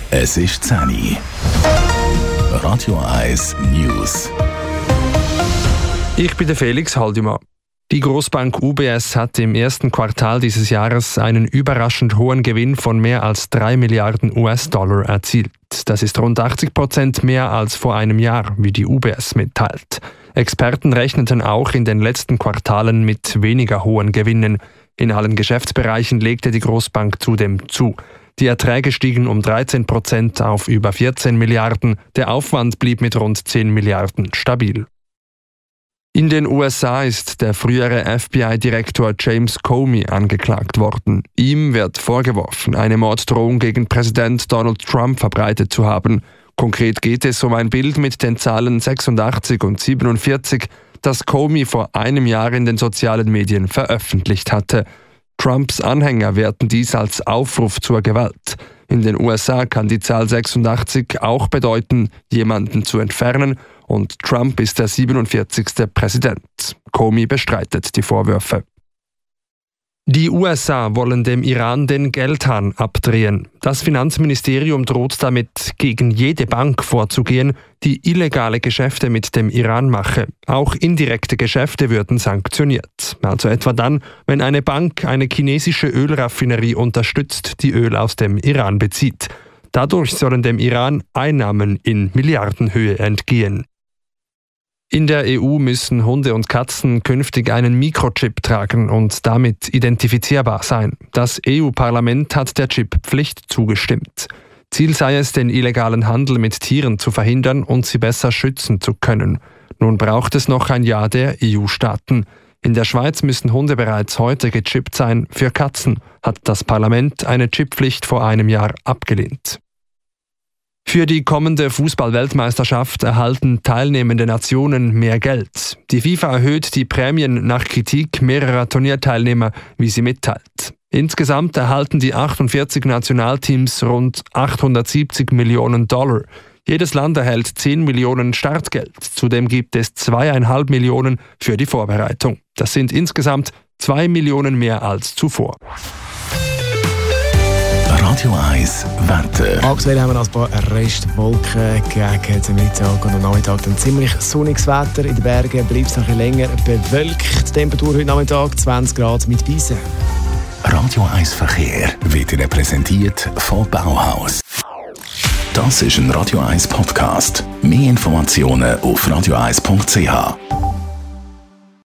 Es ist 10 Uhr. Radio 1 News. Ich bin der Felix Haldimann. Die Grossbank UBS hat im ersten Quartal dieses Jahres einen überraschend hohen Gewinn von mehr als 3 Milliarden US-Dollar erzielt. Das ist rund 80% mehr als vor einem Jahr, wie die UBS mitteilt. Experten rechneten auch in den letzten Quartalen mit weniger hohen Gewinnen. In allen Geschäftsbereichen legte die Grossbank zudem zu. Die Erträge stiegen um 13% auf über 14 Milliarden. Der Aufwand blieb mit rund 10 Milliarden stabil. In den USA ist der frühere FBI-Direktor James Comey angeklagt worden. Ihm wird vorgeworfen, eine Morddrohung gegen Präsident Donald Trump verbreitet zu haben. Konkret geht es um ein Bild mit den Zahlen 86 und 47, das Comey vor einem Jahr in den sozialen Medien veröffentlicht hatte. Trumps Anhänger werten dies als Aufruf zur Gewalt. In den USA kann die Zahl 86 auch bedeuten, jemanden zu entfernen, und Trump ist der 47. Präsident. Comey bestreitet die Vorwürfe. Die USA wollen dem Iran den Geldhahn abdrehen. Das Finanzministerium droht damit, gegen jede Bank vorzugehen, die illegale Geschäfte mit dem Iran mache. Auch indirekte Geschäfte würden sanktioniert. Also etwa dann, wenn eine Bank eine chinesische Ölraffinerie unterstützt, die Öl aus dem Iran bezieht. Dadurch sollen dem Iran Einnahmen in Milliardenhöhe entgehen. In der EU müssen Hunde und Katzen künftig einen Mikrochip tragen und damit identifizierbar sein. Das EU-Parlament hat der Chip-Pflicht zugestimmt. Ziel sei es, den illegalen Handel mit Tieren zu verhindern und sie besser schützen zu können. Nun braucht es noch ein Ja der EU-Staaten. In der Schweiz müssen Hunde bereits heute gechippt sein. Für Katzen hat das Parlament eine Chipppflicht vor einem Jahr abgelehnt. Für die kommende Fußball-Weltmeisterschaft erhalten teilnehmende Nationen mehr Geld. Die FIFA erhöht die Prämien nach Kritik mehrerer Turnierteilnehmer, wie sie mitteilt. Insgesamt erhalten die 48 Nationalteams rund 870 Millionen $. Jedes Land erhält 10 Millionen Startgeld. Zudem gibt es 2,5 Millionen für die Vorbereitung. Das sind insgesamt 2 Millionen mehr als zuvor. Radio 1 Wetter. Aktuell haben wir ein paar Restwolken gegen den Mittag und am Nachmittag dann ziemlich sonniges Wetter. In den Bergen bleibt es noch ein bisschen länger bewölkt. Die Temperatur heute Nachmittag 20 Grad mit Beissen. Radio 1 Verkehr wird Ihnen präsentiert von Bauhaus. Das ist ein Radio 1 Podcast. Mehr Informationen auf radio1.ch.